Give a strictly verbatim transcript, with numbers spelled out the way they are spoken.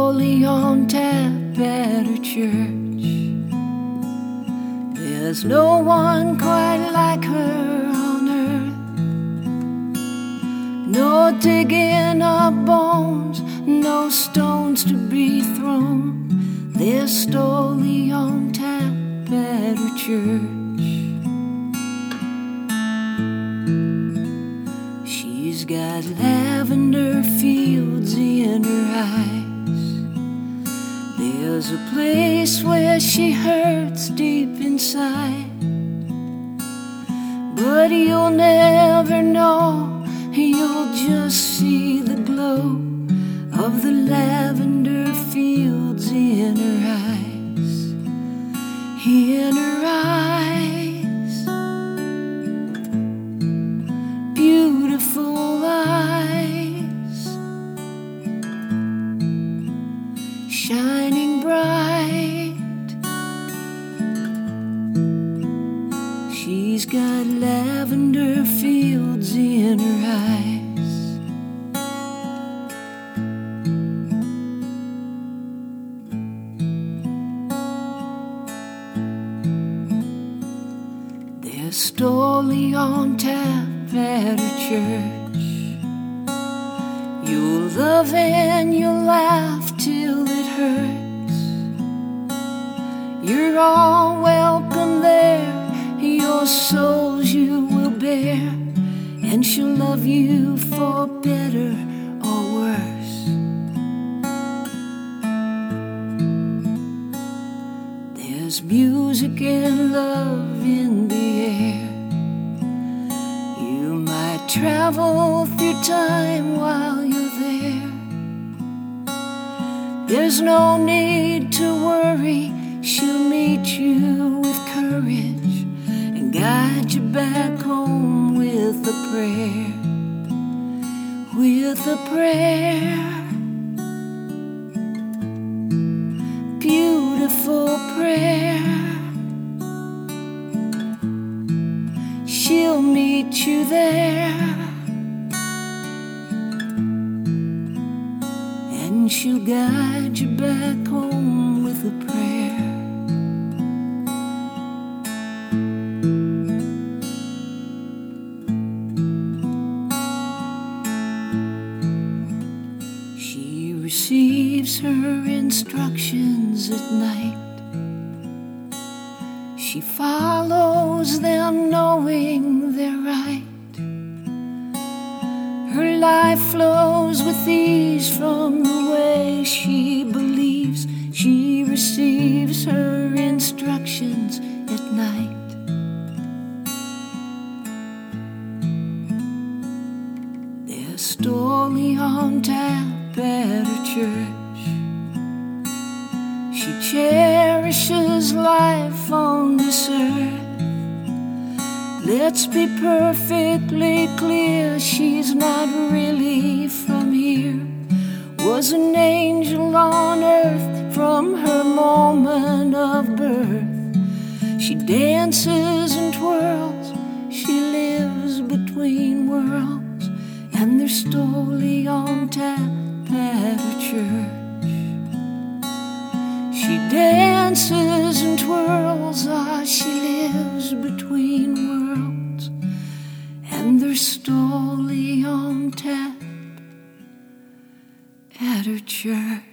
slowly on tap at her church. There's no one quite like her on earth. No digging up bones, no stones to be thrown. There's slowly on tap at her church. She's got lavender fields in her eyes. There's a place where she hurts deep inside, but you'll never know. You'll just see the glow of the lavender fields in her eyes. In her eyes, beautiful eyes, shining bright. She's got lavender fields in her eyes. There's slowly on tap at her church. You'll love and you'll laugh till it hurts. You're all welcome there. Your souls you will bear, and she'll love you for better or worse. There's music and love in the air. You might travel through time while you're there. There's no need to worry. She'll meet you with courage and guide you back home with a prayer. With a prayer. Beautiful prayer. She'll meet you there, and she'll guide you back home with a prayer. She receives her instructions at night. She follows them knowing they're right. Her life flows with ease from the way she believes. She receives her instructions at night. There's slowly on tap at her church. She cherishes life on this earth. Let's be perfectly clear, she's not really from here. Was an angel on earth from her moment of birth. She dances and twirls, she lives between worlds, and they're slowly on tap at her church. She dances and twirls, ah, she lives between worlds, and they're slowly on tap at her church.